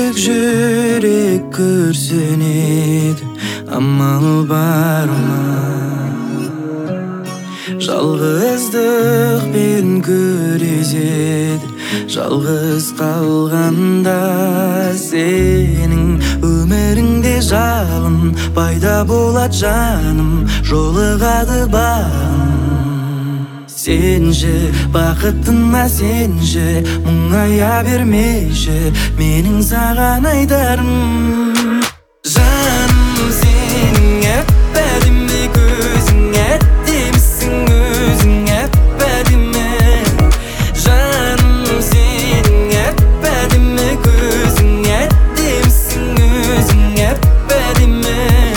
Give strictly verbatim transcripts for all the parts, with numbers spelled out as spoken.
Жүрек жүрек көрсөнеді, амал барма. Жалғыздық бен күреседі, жалғыз қалғанда сенің өміріңде жалын пайда болады жаным, жолығады бағым. Сенші бақытыма сенші, мұңая бермеші, менің саған айтарым. Жаным сенің әп-әдемі көзің, әдемісің өзің әп-әдемі. Жаным сенің әп-әдемі көзің, әдемісің өзің әп-әдемі.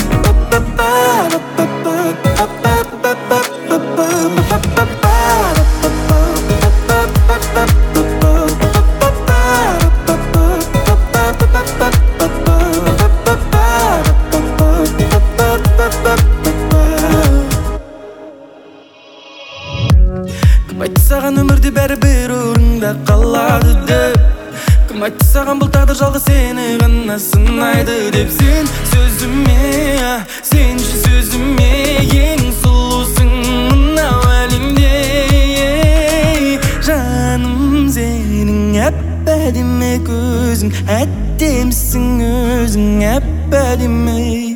Кім айтты саған өмірде бәрі бір орында қалады деп? Кім айтты саған бұл тағдыр жалғыз сені ғана сынайды деп? Сен сөзіме, сенші сөзіме, ең сұлусың мынау әлемде. Жаным сенің әп-әдемі көзің, әдемісің өзің әп-әдемі.